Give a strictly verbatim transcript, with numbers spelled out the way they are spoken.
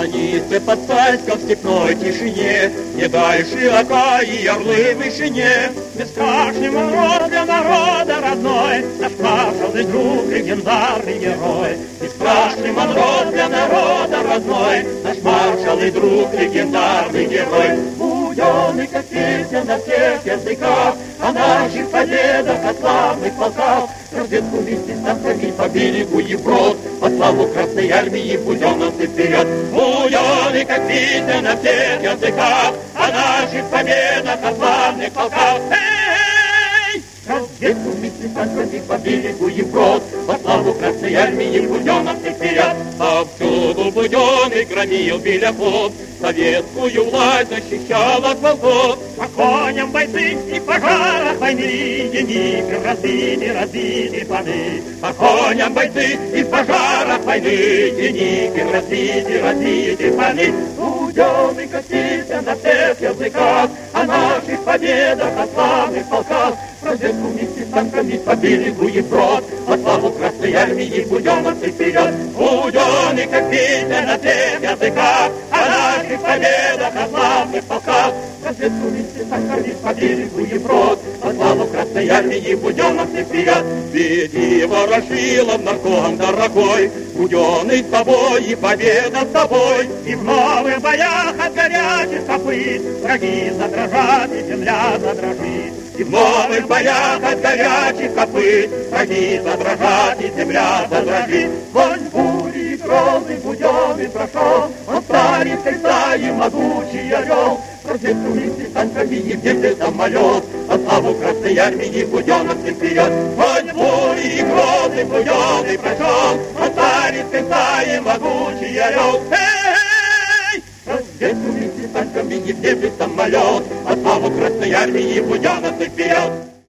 Станицы под Царском в степной тишине, не дальше ока и орлы в вышине. Бесстрашный мороз для народа родной, наш прошлый друг, легендарный герой. Бесстрашный мороз для народа родной, наш маршал и друг, легендарный герой. Буденный, как песня на всех языках, о наших победах, о славных полках. Разведку вместе с танками по берегу Европ, по славу Красной Армии буденовцы вперед. Буденный, как песня на всех языках, о наших победах, о славных полках. Эй! Разведку вместе с танками по берегу Европ, по славу Красной Армии буденовцы вперед. Повсюду Буденный громил беляков, советскую власть защищал от волков. По коням бойцы и пожарах войны, едиником разбили, разбили планы. По коням бойцы и пожарах войны, едиником разбили, разбили планы. Буденный, как песня на всех языках, о наших победах, о славных полках. Разведку вместе с танками по берегу Европ, по славу Красной Армии буденовцы вперед. Буденный, как песня на всех языках, о наших победах, о славных полках. Разведку вместе с танками по берегу Европ, по славу Красной Армии буденовцы вперед. Веди, Ворошилов, нарком дорогой, Буденный с тобой и победа с тобой. И в новых боях от горячих копыт враги задрожат и земля задрожит. И в новых боях от горячих копыт враги задрожат и земля задрожит. Сквозь бури и грозы Буденный прошел, он старицей стаи могучий орел. Разведку вместе с танками и в небе самолет, по славу Красной Армии буденовцы вперед. Сквозь бури и грозы Буденный прошел, он старицей стаи могучий орел. Эй! Разведку вместе с танками и в небе самолет, по славу Красной Армии буденовцы вперед.